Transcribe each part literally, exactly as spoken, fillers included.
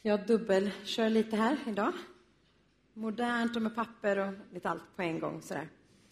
Jag dubbelkör lite här idag. Modernt och med papper och lite allt på en gång. Sådär.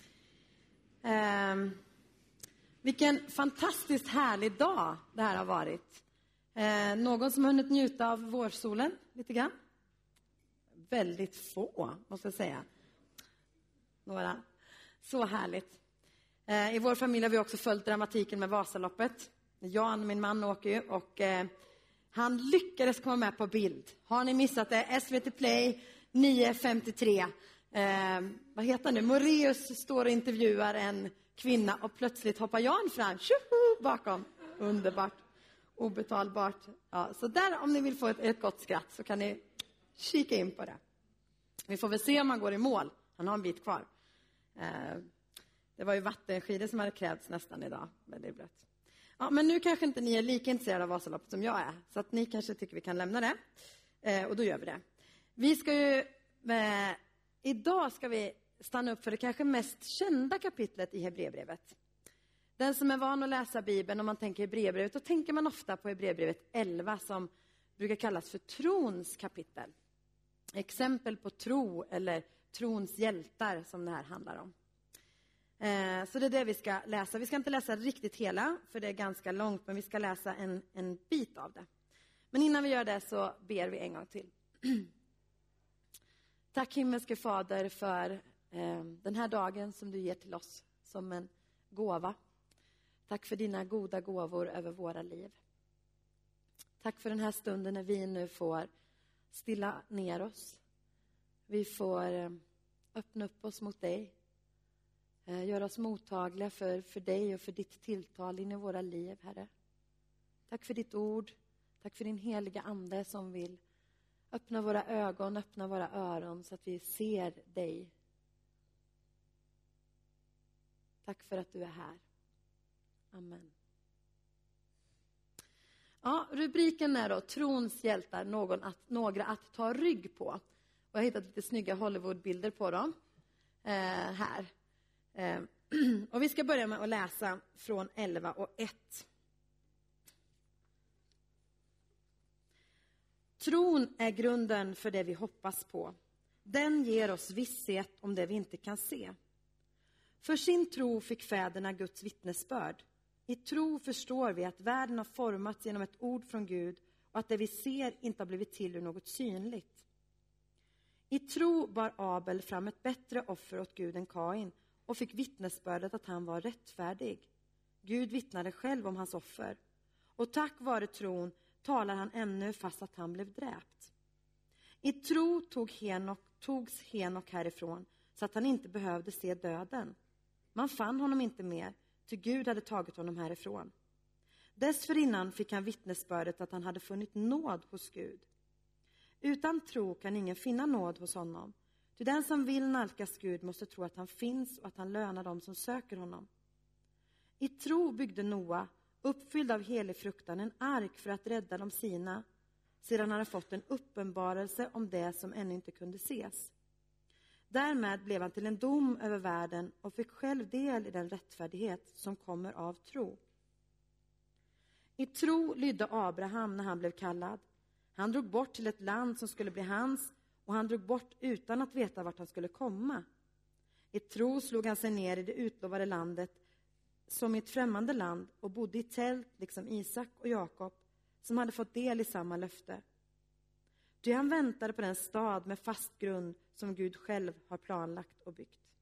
Eh, vilken fantastiskt härlig dag det här har varit. Eh, någon som har hunnit njuta av vårsolen lite grann? Väldigt få, måste jag säga. Några. Så härligt. Eh, I vår familj har vi också följt dramatiken med Vasaloppet. Jan, min man, åker ju och eh, han lyckades komma med på bild. Har ni missat det? S V T Play nio femtiotre. Eh, vad heter han nu? Moreus står och intervjuar en kvinna och plötsligt hoppar Jan fram. Tjoho, bakom. Underbart. Obetalbart. Ja, så där, om ni vill få ett, ett gott skratt så kan ni kika in på det. Vi får väl se om han går i mål. Han har en bit kvar. Eh, det var ju vattenskidor som hade krävts nästan idag. Väldigt blött. Ja, men nu kanske inte ni är lika intresserade av Vasaloppet som jag är. Så att ni kanske tycker vi kan lämna det. Eh, och då gör vi det. Vi ska ju... Eh, idag ska vi stanna upp för det kanske mest kända kapitlet i Hebreerbrevet. Den som är van att läsa Bibeln, om man tänker Hebreerbrevet, då tänker man ofta på Hebreerbrevet elva som brukar kallas för trons kapitel. Exempel på tro eller trons hjältar som det här handlar om. Eh, så det är det vi ska läsa. Vi ska inte läsa riktigt hela, för det är ganska långt, men vi ska läsa en, en bit av det. Men innan vi gör det så ber vi en gång till. Tack himmelske Fader för eh, den här dagen som du ger till oss som en gåva. Tack för dina goda gåvor över våra liv. Tack för den här stunden när vi nu får stilla ner oss. Vi får eh, öppna upp oss mot dig. Eh, göra oss mottagliga för, för dig och för ditt tilltal in i våra liv, Herre. Tack för ditt ord. Tack för din heliga ande som vill öppna våra ögon, öppna våra öron så att vi ser dig. Tack för att du är här. Amen. Ja, rubriken är då trons hjältar, någon att, några att ta rygg på. Och jag har hittat lite snygga Hollywoodbilder på dem eh, här. Eh, och vi ska börja med att läsa från elva och ett. Tron är grunden för det vi hoppas på. Den ger oss visshet om det vi inte kan se. För sin tro fick fäderna Guds vittnesbörd. I tro förstår vi att världen har formats genom ett ord från Gud och att det vi ser inte har blivit till ur något synligt. I tro bar Abel fram ett bättre offer åt Gud än Kain och fick vittnesbördet att han var rättfärdig. Gud vittnade själv om hans offer. Och tack vare tron talar han ännu fast att han blev dräpt. I tro tog Henok, togs Henok härifrån så att han inte behövde se döden. Man fann honom inte mer, ty Gud hade tagit honom härifrån. Dessförinnan fick han vittnesbördet att han hade funnit nåd hos Gud. Utan tro kan ingen finna nåd hos honom. Ty den som vill nalkas Gud måste tro att han finns och att han lönar dem som söker honom. I tro byggde Noa, uppfylld av helig fruktan, en ark för att rädda de sina, sedan han hade fått en uppenbarelse om det som ännu inte kunde ses. Därmed blev han till en dom över världen och fick själv del i den rättfärdighet som kommer av tro. I tro lydde Abraham när han blev kallad. Han drog bort till ett land som skulle bli hans, och han drog bort utan att veta vart han skulle komma. I tro slog han sig ner i det utlovade landet som i ett främmande land och bodde i tält liksom Isak och Jakob som hade fått del i samma löfte. Ty han väntade på den stad med fast grund som Gud själv har planlagt och byggt.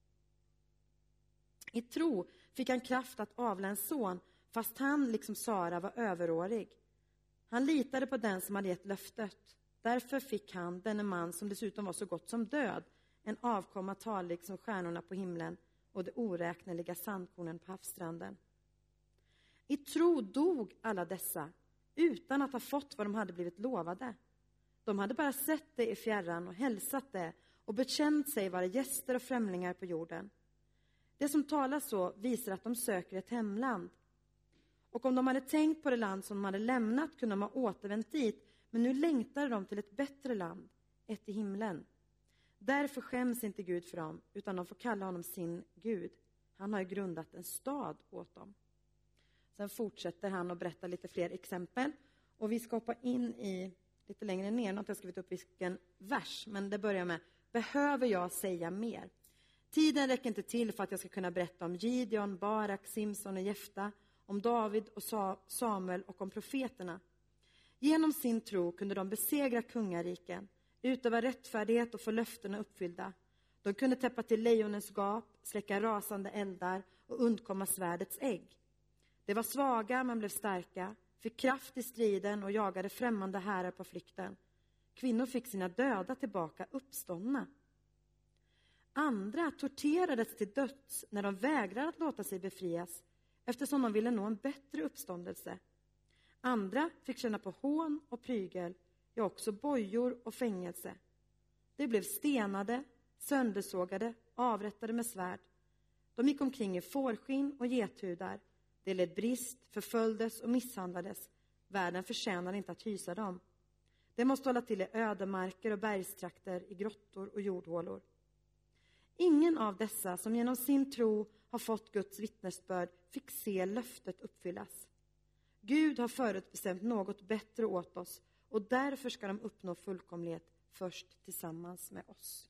I tro fick han kraft att avla en son fast han liksom Sara var överårig. Han litade på den som hade gett löftet. Därför fick han, denne man som dessutom var så gott som död, en avkomma talig som stjärnorna på himlen och de oräkneliga sandkornen på havsstranden. I tro dog alla dessa utan att ha fått vad de hade blivit lovade. De hade bara sett det i fjärran och hälsat det och bekänt sig vara gäster och främlingar på jorden. Det som talar så visar att de söker ett hemland. Och om de hade tänkt på det land som de hade lämnat kunde de ha återvänt dit, men nu längtar de till ett bättre land, ett i himlen. Därför skäms inte Gud för dem, utan de får kalla honom sin Gud. Han har ju grundat en stad åt dem. Sen fortsätter han att berätta lite fler exempel. Och vi ska hoppa in i lite längre ner. Jag har inte skrivit upp vilken vers, men det börjar med: behöver jag säga mer? Tiden räcker inte till för att jag ska kunna berätta om Gideon, Barak, Simson och Jefta, om David och Samuel och om profeterna. Genom sin tro kunde de besegra kungariken, utöva rättfärdighet och få löftena uppfyllda. De kunde täppa till lejonens gap, släcka rasande eldar och undkomma svärdets ägg. De var svaga men blev starka, fick kraft i striden och jagade främmande härar på flykten. Kvinnor fick sina döda tillbaka uppståndna. Andra torterades till döds när de vägrade att låta sig befrias, eftersom de ville nå en bättre uppståndelse. Andra fick känna på hån och prygel, ja också bojor och fängelse. De blev stenade, söndersågade, avrättade med svärd. De gick omkring i fårskinn och gethudar. De led brist, förföljdes och misshandlades. Världen förtjänar inte att hysa dem. De måste hålla till i ödemarker och bergstrakter, i grottor och jordhålor. Ingen av dessa som genom sin tro har fått Guds vittnesbörd fick se löftet uppfyllas. Gud har förutbestämt något bättre åt oss, och därför ska de uppnå fullkomlighet först tillsammans med oss.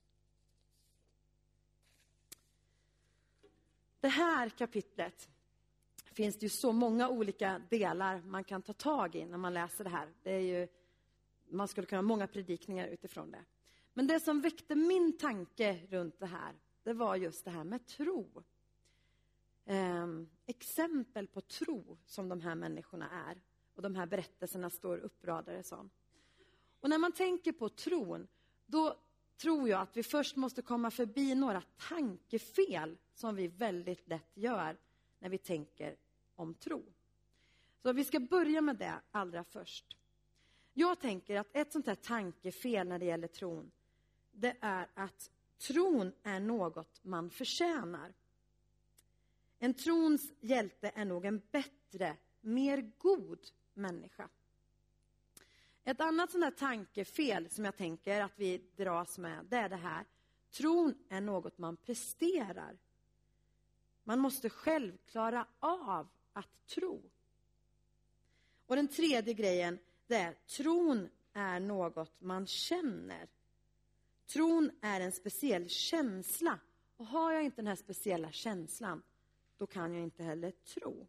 Det här kapitlet finns det ju så många olika delar man kan ta tag i när man läser det här. Det är ju, man skulle kunna ha många predikningar utifrån det. Men det som väckte min tanke runt det här, det var just det här med tro. Eh, exempel på tro som de här människorna är. Och de här berättelserna står uppradade som. Och när man tänker på tron, då tror jag att vi först måste komma förbi några tankefel som vi väldigt lätt gör när vi tänker om tro. Så vi ska börja med det allra först. Jag tänker att ett sånt här tankefel när det gäller tron, det är att tron är något man förtjänar. En trons hjälte är nog en bättre, mer god människa. Ett annat sånt här tankefel som jag tänker att vi dras med, det är det här: tron är något man presterar. Man måste själv klara av att tro. Och den tredje grejen, det är: tron är något man känner. Tron är en speciell känsla. Och har jag inte den här speciella känslan, då kan jag inte heller tro.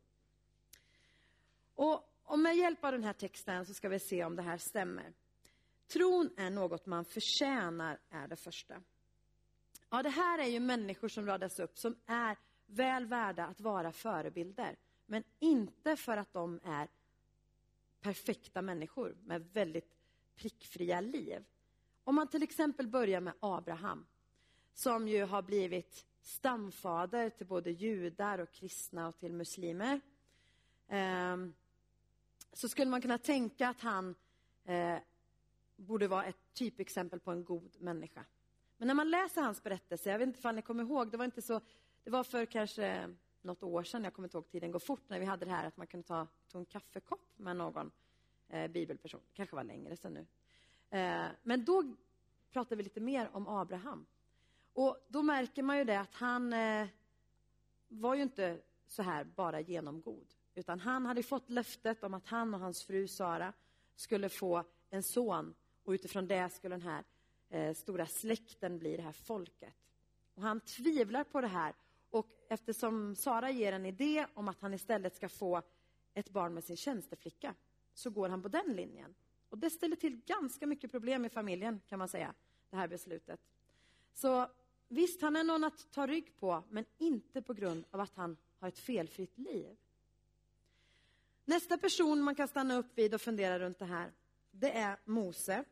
Och om med hjälp av den här texten så ska vi se om det här stämmer. Tron är något man förtjänar, är det första. Ja, det här är ju människor som radas upp som är väl värda att vara förebilder. Men inte för att de är perfekta människor med väldigt prickfria liv. Om man till exempel börjar med Abraham, som ju har blivit stamfader till både judar och kristna och till muslimer. Eh, så skulle man kunna tänka att han eh, borde vara ett typexempel på en god människa. Men när man läser hans berättelse, jag vet inte om ni kommer ihåg, det var inte så, det var för kanske något år sedan, jag kommer inte ihåg, tiden går fort, när vi hade det här att man kunde ta, ta en kaffekopp med någon eh, bibelperson. Det kanske var längre sedan nu. Eh, men då pratade vi lite mer om Abraham. Och då märker man ju det att han eh, var ju inte så här bara genomgod. Utan han hade fått löftet om att han och hans fru Sara skulle få en son. Och utifrån det skulle den här eh, stora släkten bli det här folket. Och han tvivlar på det här. Och eftersom Sara ger en idé om att han istället ska få ett barn med sin tjänsteflicka, så går han på den linjen. Och det ställer till ganska mycket problem i familjen, kan man säga, det här beslutet. Så visst, han är någon att ta rygg på, men inte på grund av att han har ett felfritt liv. Nästa person man kan stanna upp vid och fundera runt det här, det är Mose.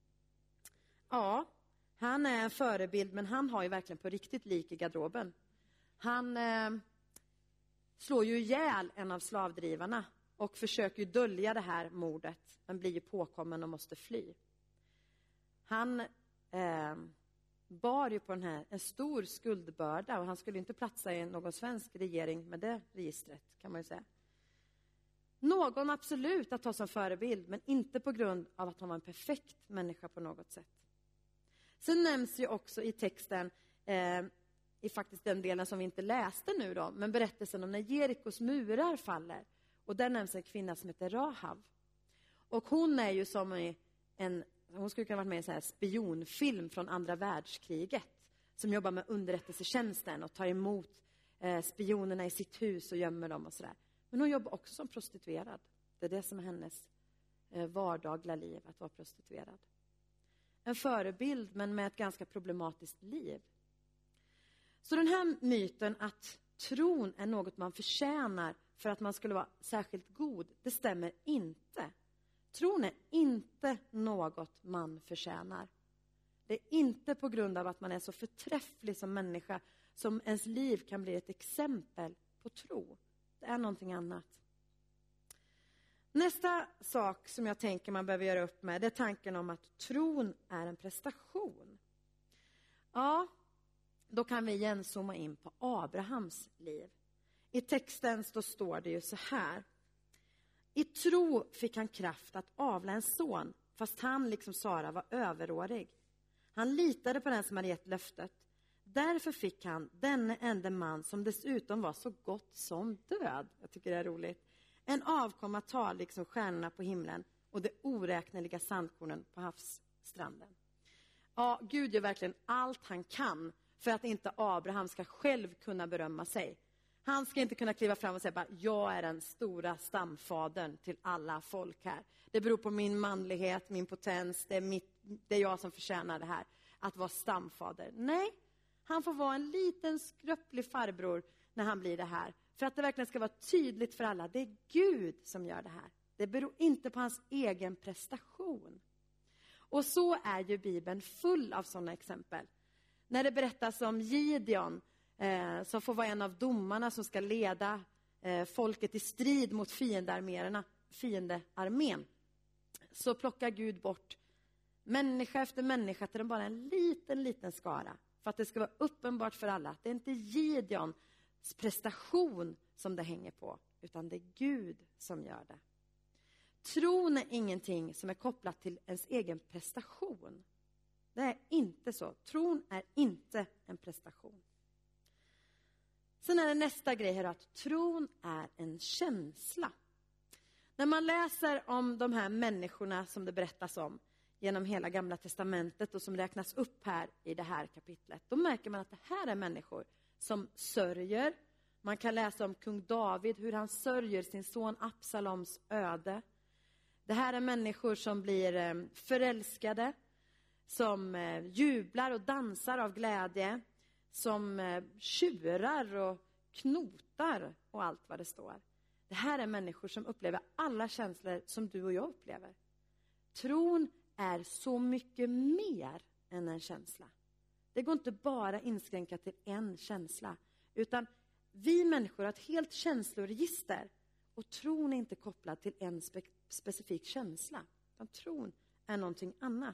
Ja, han är en förebild, men han har ju verkligen på riktigt lik i garderoben. Han eh, slår ju ihjäl en av slavdrivarna och försöker ju dölja det här mordet, men blir ju påkommen och måste fly. Han eh, bar ju på den här en stor skuldbörda, och han skulle inte platsa i någon svensk regering med det registret, kan man ju säga. Någon absolut att ta som förebild, men inte på grund av att han var en perfekt människa på något sätt. Sen nämns ju också i texten, eh, i faktiskt den delen som vi inte läste nu då, men berättelsen om när Jerikos murar faller. Och där nämns en kvinna som heter Rahab. Och hon är ju som i en, hon skulle kunna varit med i en så här spionfilm från andra världskriget. Som jobbar med underrättelsetjänsten och tar emot eh, spionerna i sitt hus och gömmer dem och sådär. Men hon jobbar också som prostituerad. Det är det som är hennes eh, vardagliga liv, att vara prostituerad. En förebild, men med ett ganska problematiskt liv. Så den här myten att tron är något man förtjänar för att man skulle vara särskilt god, det stämmer inte. Tron är inte något man förtjänar. Det är inte på grund av att man är så förträfflig som människa som ens liv kan bli ett exempel på tro. Det är någonting annat. Nästa sak som jag tänker man behöver göra upp med, det är tanken om att tron är en prestation. Ja, då kan vi igen zooma in på Abrahams liv. I texten så står det ju så här. I tro fick han kraft att avla en son, fast han liksom Sara var överårig. Han litade på den som hade gett löftet. Därför fick han denne enda man som dessutom var så gott som död. Jag tycker det är roligt. En avkomma tal liksom stjärnorna på himlen och de oräkneliga sandkornen på havsstranden. Ja, Gud gör verkligen allt han kan för att inte Abraham ska själv kunna berömma sig. Han ska inte kunna kliva fram och säga bara, jag är den stora stamfadern till alla folk här. Det beror på min manlighet, min potens, det är, mitt, det är jag som förtjänar det här. Att vara stamfader. Nej, han får vara en liten skröplig farbror när han blir det här. För att det verkligen ska vara tydligt för alla, det är Gud som gör det här. Det beror inte på hans egen prestation. Och så är ju Bibeln full av sådana exempel. När det berättas om Gideon, eh, som får vara en av domarna som ska leda eh, folket i strid mot fiendearméerna, fiendearmén, så plockar Gud bort människa efter människa till bara en liten, liten skara. För att det ska vara uppenbart för alla att det är inte Gideons prestation som det hänger på, utan det är Gud som gör det. Tron är ingenting som är kopplat till ens egen prestation. Det är inte så. Tron är inte en prestation. Sen är det nästa grej här att tron är en känsla. När man läser om de här människorna som det berättas om genom hela Gamla testamentet och som räknas upp här i det här kapitlet, då märker man att det här är människor som sörjer. Man kan läsa om kung David, hur han sörjer sin son Absaloms öde. Det här är människor som blir förälskade, som jublar och dansar av glädje, som tjurar och knotar och allt vad det står. Det här är människor som upplever alla känslor som du och jag upplever. Tron är så mycket mer än en känsla. Det går inte bara inskränka till en känsla, utan vi människor har ett helt känsloregister, och tron är inte kopplad till en spe- specifik känsla, utan tron är någonting annat.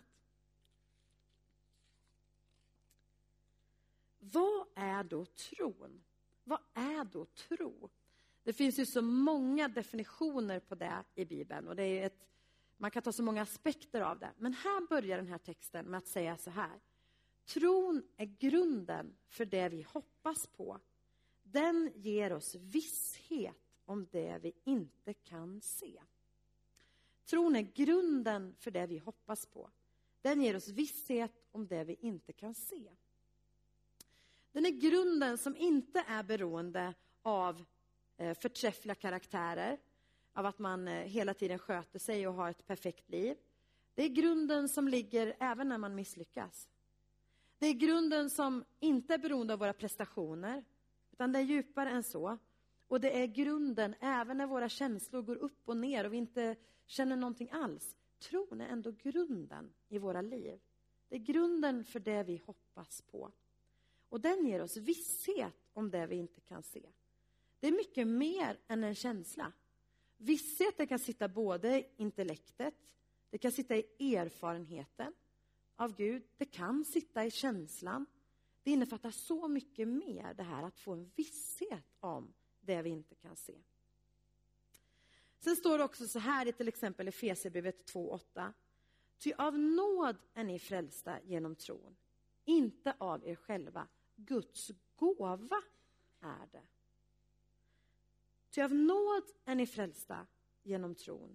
Vad är då tron? Vad är då tro? Det finns ju så många definitioner på det i Bibeln, och det är ett, man kan ta så många aspekter av det. Men här börjar den här texten med att säga så här. Tron är grunden för det vi hoppas på. Den ger oss visshet om det vi inte kan se. Tron är grunden för det vi hoppas på. Den ger oss visshet om det vi inte kan se. Den är grunden som inte är beroende av eh, förträffliga karaktärer, av att man eh, hela tiden sköter sig och har ett perfekt liv. Det är grunden som ligger även när man misslyckas. Det är grunden som inte är beroende av våra prestationer, utan det är djupare än så. Och det är grunden även när våra känslor går upp och ner och vi inte känner någonting alls. Tron är ändå grunden i våra liv. Det är grunden för det vi hoppas på. Och den ger oss visshet om det vi inte kan se. Det är mycket mer än en känsla. Visshet kan sitta både i intellektet, det kan sitta i erfarenheten av Gud, det kan sitta i känslan. Det innefattar så mycket mer, det här att få en visshet om det vi inte kan se. Sen står det också så här i till exempel Efesierbrevet två åtta. Ty av nåd är ni frälsta genom tron, inte av er själva. Guds gåva är det. Ty av nåd är ni frälsta genom tron,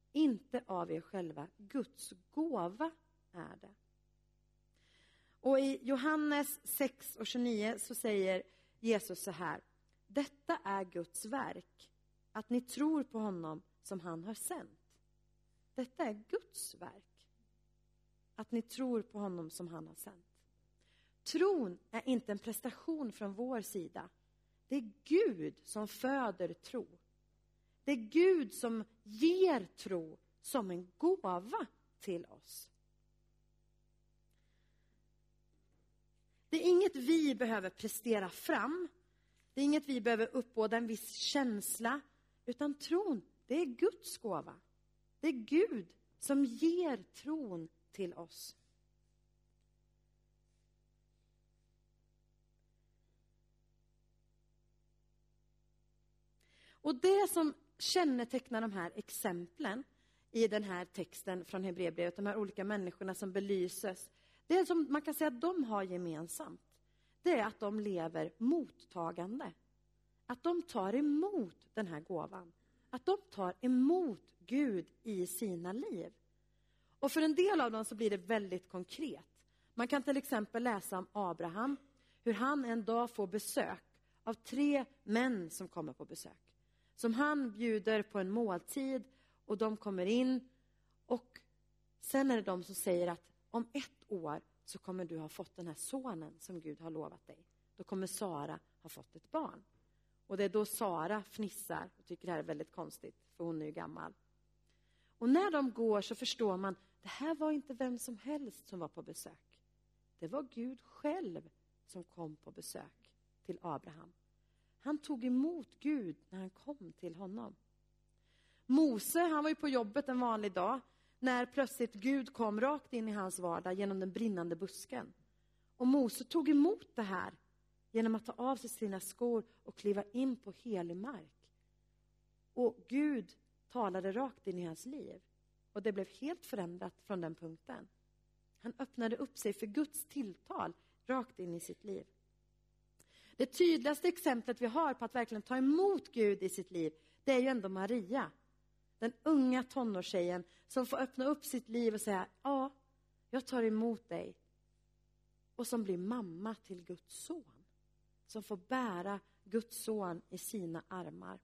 inte av er själva. Guds gåva är det. Och i Johannes sex och tjugonio så säger Jesus så här: detta är Guds verk, att ni tror på honom som han har sänt. Detta är Guds verk, att ni tror på honom som han har sänt. Tron är inte en prestation från vår sida. Det är Gud som föder tro. Det är Gud som ger tro som en gåva till oss. Det är inget vi behöver prestera fram. Det är inget vi behöver uppbåda en viss känsla. Utan tron, det är Guds gåva. Det är Gud som ger tron till oss. Och det som kännetecknar de här exemplen i den här texten från Hebreerbrevet, de här olika människorna som belyses, det som man kan säga att de har gemensamt, det är att de lever mottagande. Att de tar emot den här gåvan. Att de tar emot Gud i sina liv. Och för en del av dem så blir det väldigt konkret. Man kan till exempel läsa om Abraham, hur han en dag får besök av tre män som kommer på besök. Som han bjuder på en måltid och de kommer in. Och sen är det de som säger att om ett år så kommer du ha fått den här sonen som Gud har lovat dig. Då kommer Sara ha fått ett barn. Och det är då Sara fnissar och tycker det här är väldigt konstigt, för hon är ju gammal. Och när de går så förstår man, det här var inte vem som helst som var på besök. Det var Gud själv som kom på besök till Abraham. Han tog emot Gud när han kom till honom. Mose, han var ju på jobbet en vanlig dag, när plötsligt Gud kom rakt in i hans vardag genom den brinnande busken. Och Mose tog emot det här genom att ta av sig sina skor och kliva in på helig mark. Och Gud talade rakt in i hans liv. Och det blev helt förändrat från den punkten. Han öppnade upp sig för Guds tilltal rakt in i sitt liv. Det tydligaste exemplet vi har på att verkligen ta emot Gud i sitt liv, det är ju ändå Maria. Den unga tonårstjejen som får öppna upp sitt liv och säga, ja, jag tar emot dig. Och som blir mamma till Guds son. Som får bära Guds son i sina armar.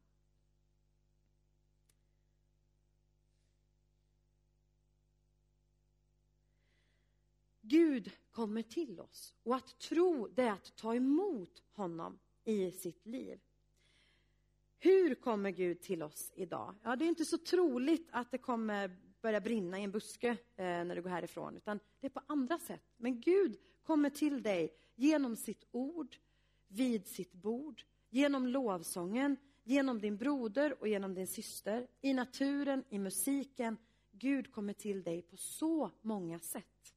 Gud kommer till oss. Och att tro, det är att ta emot honom i sitt liv. Hur kommer Gud till oss idag? Ja, det är inte så troligt att det kommer börja brinna i en buske eh, när du går härifrån. Utan det är på andra sätt. Men Gud kommer till dig genom sitt ord, vid sitt bord, genom lovsången, genom din broder och genom din syster, i naturen, i musiken. Gud kommer till dig på så många sätt.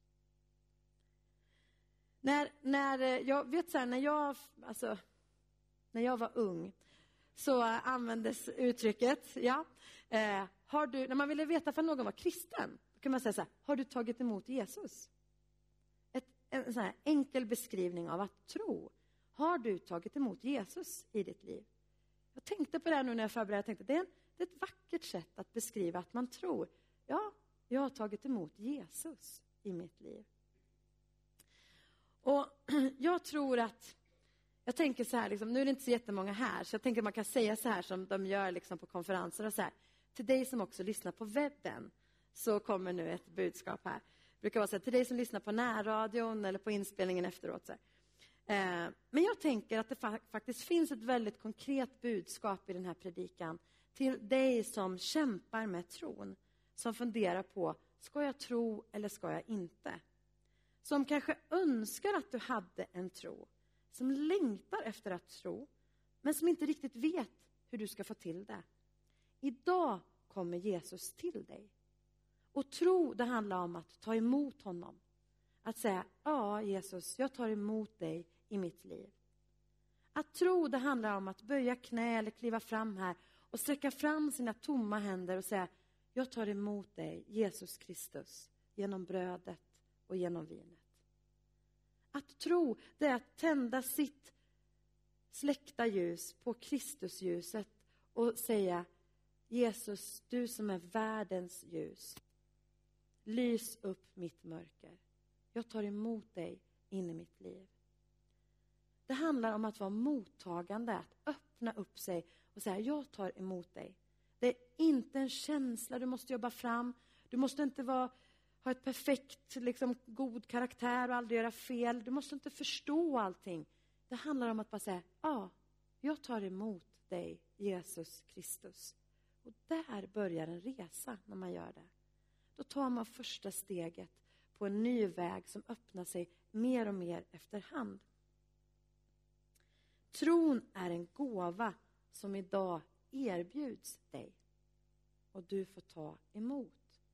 När, när jag vet så här, när jag alltså när jag var ung så användes uttrycket, ja, eh, har du, när man ville veta för någon var kristen, då kan man säga så här, har du tagit emot Jesus? Ett, en sån här enkel beskrivning av att tro. Har du tagit emot Jesus i ditt liv? Jag tänkte på det här nu när jag förberedde. Jag tänkte, det är, en, det är ett vackert sätt att beskriva att man tror. Ja, jag har tagit emot Jesus i mitt liv. Och jag tror att, jag tänker så här, liksom, nu är det inte så jättemånga här, så jag tänker att man kan säga så här som de gör liksom, på konferenser och så här. Till dig som också lyssnar på webben så kommer nu ett budskap här. Det brukar vara så här, till dig som lyssnar på närradion eller på inspelningen efteråt. Så här. Eh, men jag tänker att det fa- faktiskt finns ett väldigt konkret budskap i den här predikan till dig som kämpar med tron. Som funderar på, ska jag tro eller ska jag inte? Som kanske önskar att du hade en tro. Som längtar efter att tro. Men som inte riktigt vet hur du ska få till det. Idag kommer Jesus till dig. Och tro, det handlar om att ta emot honom. Att säga, ja Jesus, jag tar emot dig i mitt liv. Att tro, det handlar om att böja knä eller kliva fram här. Och sträcka fram sina tomma händer och säga, jag tar emot dig, Jesus Kristus. Genom brödet och genom vinet. Att tro, det är att tända sitt släckta ljus på Kristusljuset och säga, Jesus, du som är världens ljus. Lys upp mitt mörker. Jag tar emot dig in i mitt liv. Det handlar om att vara mottagande, att öppna upp sig och säga jag tar emot dig. Det är inte en känsla du måste jobba fram. Du måste inte vara, ha ett perfekt, liksom, god karaktär och aldrig göra fel. Du måste inte förstå allting. Det handlar om att bara säga ja, jag tar emot dig, Jesus Kristus. Och där börjar en resa när man gör det. Då tar man första steget på en ny väg som öppnar sig mer och mer efterhand. Tron är en gåva som idag erbjuds dig. Och du får ta emot.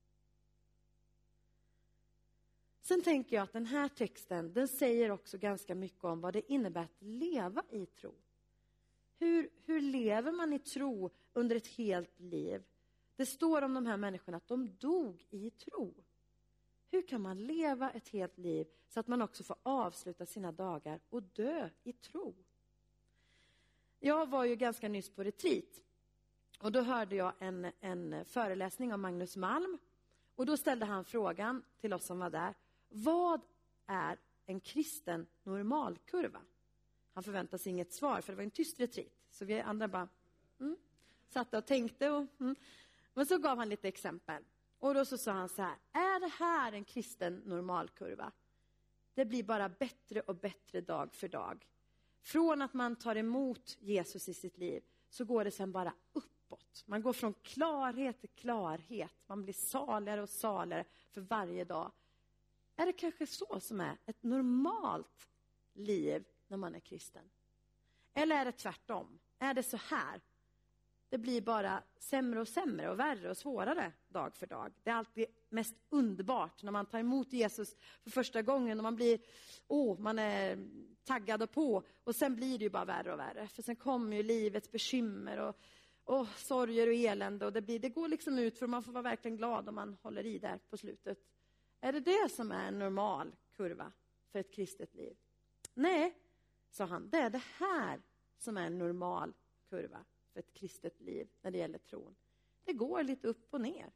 Sen tänker jag att den här texten, den säger också ganska mycket om vad det innebär att leva i tro. Hur, hur lever man i tro under ett helt liv? Det står om de här människorna att de dog i tro. Hur kan man leva ett helt liv så att man också får avsluta sina dagar och dö i tro? Jag var ju ganska nyss på retreat. Och då hörde jag en, en föreläsning av Magnus Malm. Och då ställde han frågan till oss som var där. Vad är en kristen normalkurva? Han förväntade sig inget svar för det var en tyst retreat. Så vi andra bara mm, satt och tänkte. Och, mm. Men så gav han lite exempel. Och då så sa han så här. Är det här en kristen normalkurva? Det blir bara bättre och bättre dag för dag. Från att man tar emot Jesus i sitt liv så går det sen bara uppåt. Man går från klarhet till klarhet. Man blir saligare och saligare för varje dag. Är det kanske så som är ett normalt liv när man är kristen? Eller är det tvärtom? Är det så här? Det blir bara sämre och sämre och värre och svårare dag för dag. Det är alltid mest underbart när man tar emot Jesus för första gången. Och man blir, åh, man är taggad och på. Och sen blir det ju bara värre och värre. För sen kommer ju livets bekymmer och, och sorger och elände. Och det, blir, det går liksom ut för man får vara verkligen glad om man håller i där på slutet. Är det det som är en normal kurva för ett kristet liv? Nej, sa han. Det är det här som är en normal kurva för ett kristet liv när det gäller tron. Det går lite upp och ner.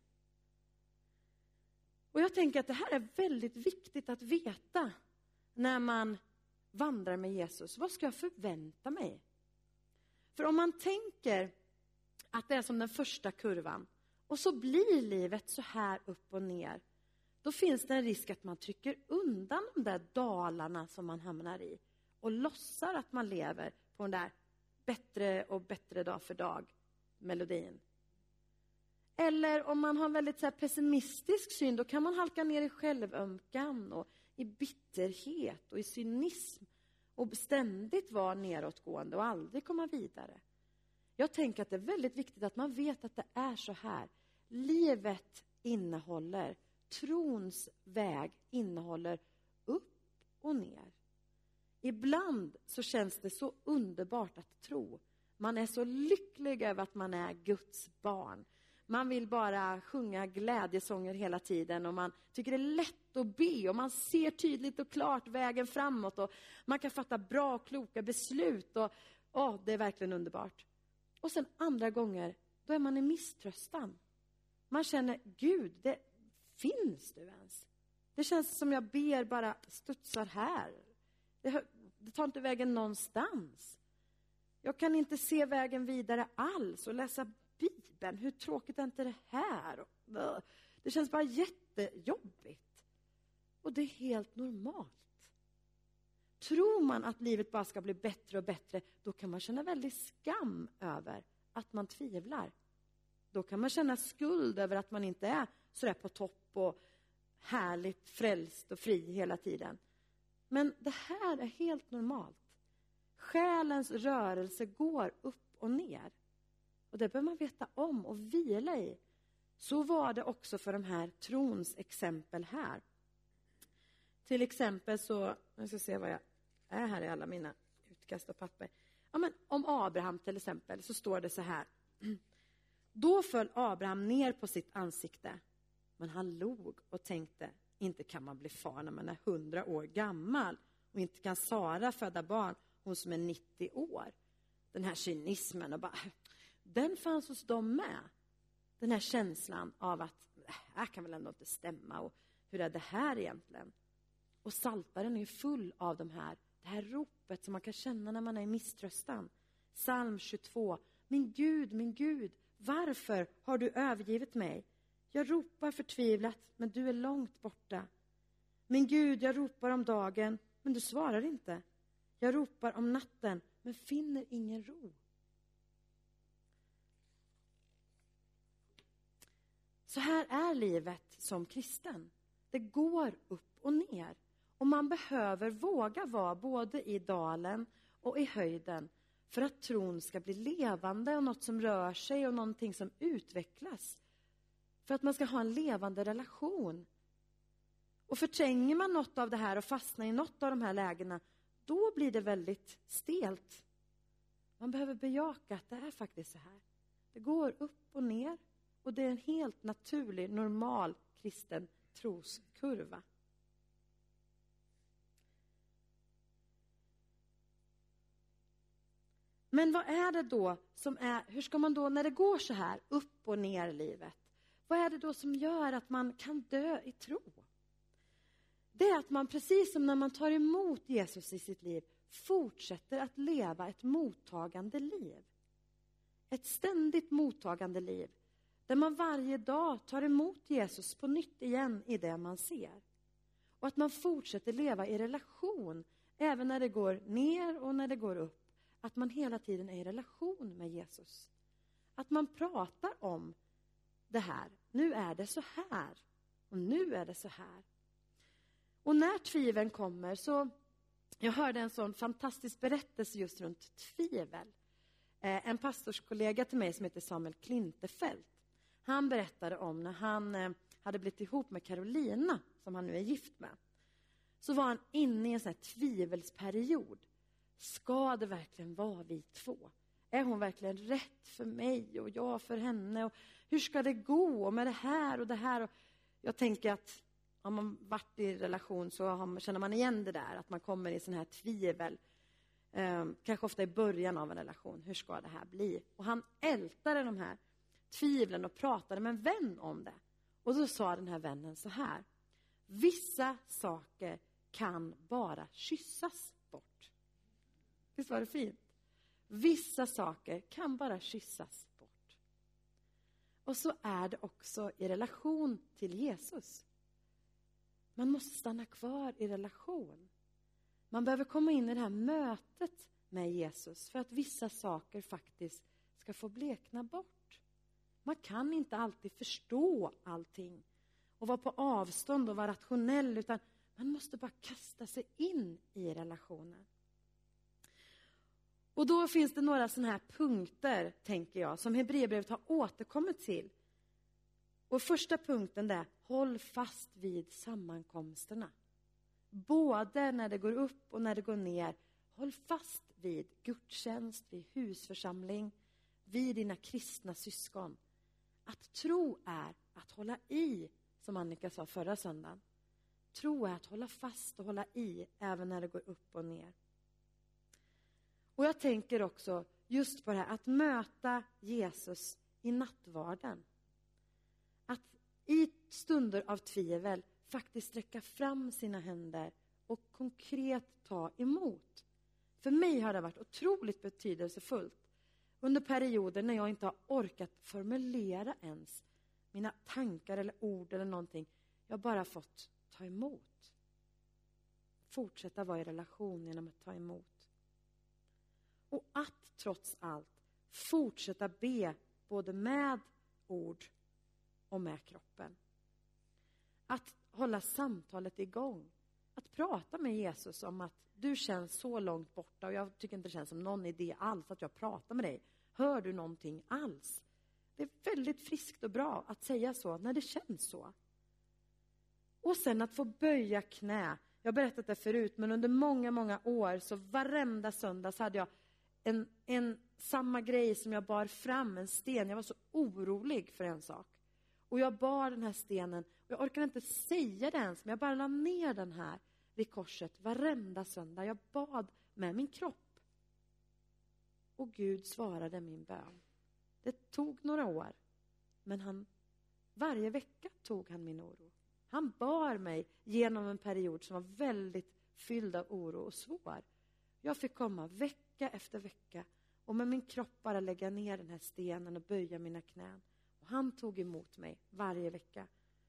Och jag tänker att det här är väldigt viktigt att veta när man vandrar med Jesus. Vad ska jag förvänta mig? För om man tänker att det är som den första kurvan och så blir livet så här upp och ner, då finns det en risk att man trycker undan de där dalarna som man hamnar i och låtsar att man lever på den där bättre och bättre dag för dag melodin. Eller om man har en väldigt så här pessimistisk syn, då kan man halka ner i självömkan och i bitterhet och i cynism och ständigt vara nedåtgående och aldrig komma vidare. Jag tänker att det är väldigt viktigt att man vet att det är så här. Livet innehåller, trons väg innehåller upp och ner. Ibland så känns det så underbart att tro. Man är så lycklig över att man är Guds barn. Man vill bara sjunga glädjesånger hela tiden och man tycker det är lätt att be och man ser tydligt och klart vägen framåt och man kan fatta bra och kloka beslut och åh, det är verkligen underbart. Och sen andra gånger, då är man i misströstan. Man känner, Gud, det finns du ens? Det känns som jag ber bara studsar här. Det, det tar inte vägen någonstans. Jag kan inte se vägen vidare alls och läsa Bibeln. Hur tråkigt är inte det här? Det känns bara jättejobbigt. Och det är helt normalt. Tror man att livet bara ska bli bättre och bättre, då kan man känna väldigt skam över att man tvivlar. Då kan man känna skuld över att man inte är så där på topp och härligt frälst och fri hela tiden. Men det här är helt normalt. Själens rörelse går upp och ner. Och det bör man veta om och vila i. Så var det också för de här trons exempel här. Till exempel så, jag ska se vad jag är här i alla mina utkast och papper. Ja, men om Abraham till exempel så står det så här. Då föll Abraham ner på sitt ansikte. Men han log och tänkte, inte kan man bli far när man är hundra år gammal. Och inte kan Sara föda barn, hon som är nittio år. Den här cynismen och bara, den fanns hos dem med. Den här känslan av att det här kan väl ändå inte stämma. Och hur är det här egentligen? Och Psaltaren är ju full av de här, det här ropet som man kan känna när man är i misströstan. Psalm tjugotvå. Min Gud, min Gud, varför har du övergivit mig? Jag ropar förtvivlat, men du är långt borta. Min Gud, jag ropar om dagen, men du svarar inte. Jag ropar om natten, men finner ingen ro. Så här är livet som kristen. Det går upp och ner. Och man behöver våga vara både i dalen och i höjden för att tron ska bli levande och något som rör sig och någonting som utvecklas. För att man ska ha en levande relation. Och förtränger man något av det här och fastnar i något av de här lägena, då blir det väldigt stelt. Man behöver bejaka att det är faktiskt så här. Det går upp och ner och det är en helt naturlig, normal kristen troskurva. Men vad är det då som är, hur ska man då när det går så här upp och ner i livet? Vad är det då som gör att man kan dö i tro? Det är att man precis som när man tar emot Jesus i sitt liv fortsätter att leva ett mottagande liv. Ett ständigt mottagande liv. Där man varje dag tar emot Jesus på nytt igen i det man ser. Och att man fortsätter leva i relation även när det går ner och när det går upp. Att man hela tiden är i relation med Jesus. Att man pratar om det här. Nu är det så här. Och nu är det så här. Och när tviveln kommer så... Jag hörde en sån fantastisk berättelse just runt tvivel. Eh, en pastorskollega till mig som heter Samuel Klintefelt. Han berättade om när han eh, hade blivit ihop med Carolina, som han nu är gift med. Så var han inne i en sån här tvivelsperiod. Ska det verkligen vara vi två? Är hon verkligen rätt för mig och jag för henne? Och hur ska det gå med det här och det här? Och jag tänker att om man varit i relation så har, känner man igen det där. Att man kommer i sån här tvivel. Eh, kanske ofta i början av en relation. Hur ska det här bli? Och han ältade de här tvivlen och pratade med en vän om det. Och då sa den här vännen så här. Vissa saker kan bara kyssas bort. Visst var det fint? Vissa saker kan bara kyssas bort. Och så är det också i relation till Jesus. Man måste stanna kvar i relation. Man behöver komma in i det här mötet med Jesus för att vissa saker faktiskt ska få blekna bort. Man kan inte alltid förstå allting och vara på avstånd och vara rationell, utan man måste bara kasta sig in i relationen. Och då finns det några sådana här punkter, tänker jag, som Hebreerbrevet har återkommit till. Och första punkten är, håll fast vid sammankomsterna. Både när det går upp och när det går ner. Håll fast vid gudstjänst, vid husförsamling, vid dina kristna syskon. Att tro är att hålla i, som Annika sa förra söndagen. Tro är att hålla fast och hålla i, även när det går upp och ner. Och jag tänker också just på det här, att möta Jesus i nattvarden. Att i stunder av tvivel faktiskt sträcka fram sina händer och konkret ta emot. För mig har det varit otroligt betydelsefullt under perioder när jag inte har orkat formulera ens mina tankar eller ord eller någonting. Jag har bara fått ta emot. Fortsätta vara i relation genom att ta emot. Och att trots allt fortsätta be både med ord och med kroppen. Att hålla samtalet igång. Att prata med Jesus om att du känns så långt borta och jag tycker inte det känns som någon idé alls att jag pratar med dig. Hör du någonting alls? Det är väldigt friskt och bra att säga så när det känns så. Och sen att få böja knä. Jag har berättat det förut, men under många, många år så varenda söndag så hade jag en, en samma grej som jag bar fram, en sten. Jag var så orolig för en sak. Och jag bar den här stenen och jag orkade inte säga det ens, men jag bara la ner den här vid korset varenda söndag. Jag bad med min kropp. Och Gud svarade min bön. Det tog några år. Men han, varje vecka tog han min oro. Han bar mig genom en period som var väldigt fylld av oro och svår. Jag fick komma vecka efter vecka och med min kropp bara lägga ner den här stenen och böja mina knän. Och han tog emot mig varje vecka.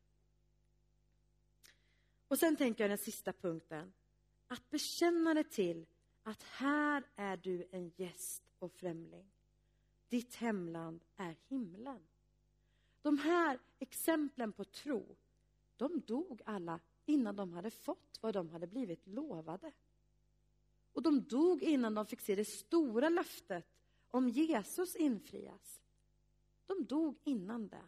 Och sen tänker jag den sista punkten. Att bekänna det till att här är du en gäst och främling. Ditt hemland är himlen. De här exemplen på tro, de dog alla innan de hade fått vad de hade blivit lovade. Och de dog innan de fick se det stora löftet om Jesus infrias. De dog innan det.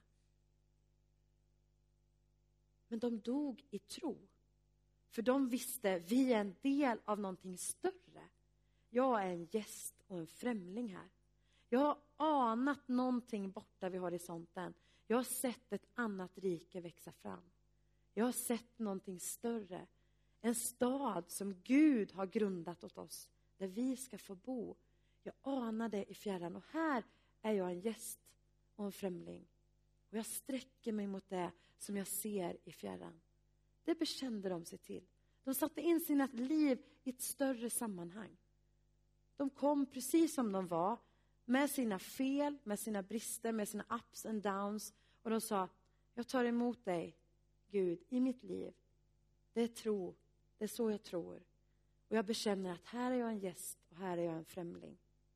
Men de dog i tro. För de visste, vi är en del av någonting större. Jag är en gäst och en främling här. Jag har anat någonting borta vid horisonten. Jag har sett ett annat rike växa fram. Jag har sett någonting större. En stad som Gud har grundat åt oss. Där vi ska få bo. Jag anar det i fjärran. Och här är jag en gäst och en främling. Och jag sträcker mig mot det som jag ser i fjärran. Det bekände de sig till. De satte in sina liv i ett större sammanhang. De kom precis som de var. Med sina fel, med sina brister, med sina ups and downs. Och de sa, jag tar emot dig, Gud, i mitt liv. Det är tro. Det är så jag tror. Och jag bekänner att här är jag en gäst och här är jag en främling.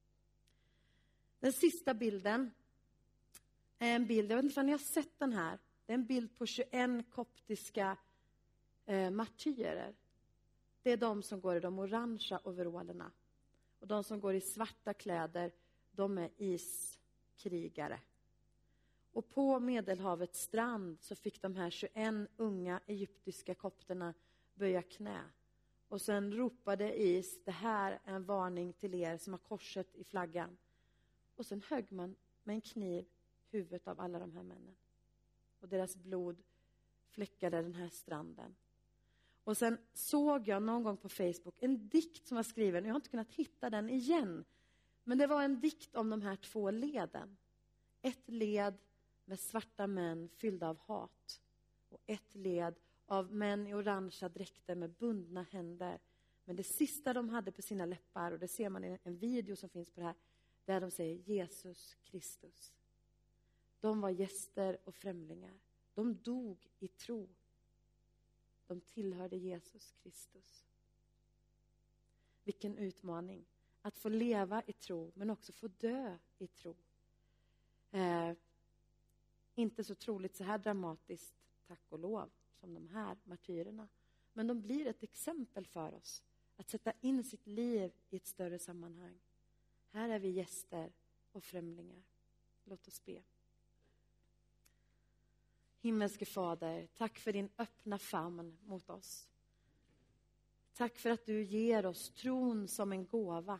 Den sista bilden är en bild, jag vet inte om ni har sett den här. Det är en bild på tjugoett koptiska eh, martyrer. Det är de som går i de orangea overallerna. Och de som går i svarta kläder, de är iskrigare. Och på Medelhavets strand så fick de här tjugoett unga egyptiska kopterna böja knä. Och sen ropade is, det här är en varning till er som har korset i flaggan. Och sen högg man med en kniv huvudet av alla de här männen. Och deras blod fläckade den här stranden. Och sen såg jag någon gång på Facebook en dikt som var skriven. Jag har inte kunnat hitta den igen. Men det var en dikt om de här två leden. Ett led med svarta män fyllda av hat. Och ett led av män i orangea dräkter med bundna händer. Men det sista de hade på sina läppar, och det ser man i en video som finns på det här, där de säger Jesus Kristus. De var gäster och främlingar. De dog i tro. De tillhörde Jesus Kristus. Vilken utmaning. Att få leva i tro, men också få dö i tro. Eh, inte så troligt så här dramatiskt, tack och lov, som de här martyrerna. Men de blir ett exempel för oss. Att sätta in sitt liv i ett större sammanhang. Här är vi gäster och främlingar. Låt oss be. Himmelske Fader, tack för din öppna famn mot oss. Tack för att du ger oss tron som en gåva.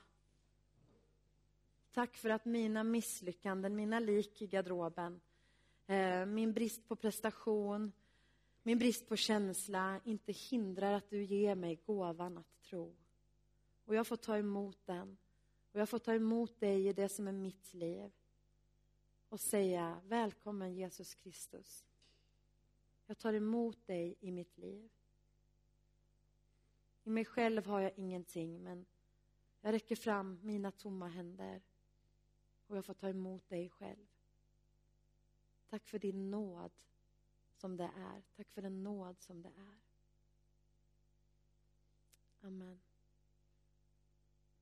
Tack för att mina misslyckanden, mina lik i garderoben, eh, min brist på prestation, min brist på känsla inte hindrar att du ger mig gåvan att tro. Och jag får ta emot den. Och jag får ta emot dig i det som är mitt liv. Och säga, välkommen Jesus Kristus. Jag tar emot dig i mitt liv. I mig själv har jag ingenting, men jag räcker fram mina tomma händer. Och jag får ta emot dig själv. Tack för din nåd som det är. Tack för den nåd som det är. Amen.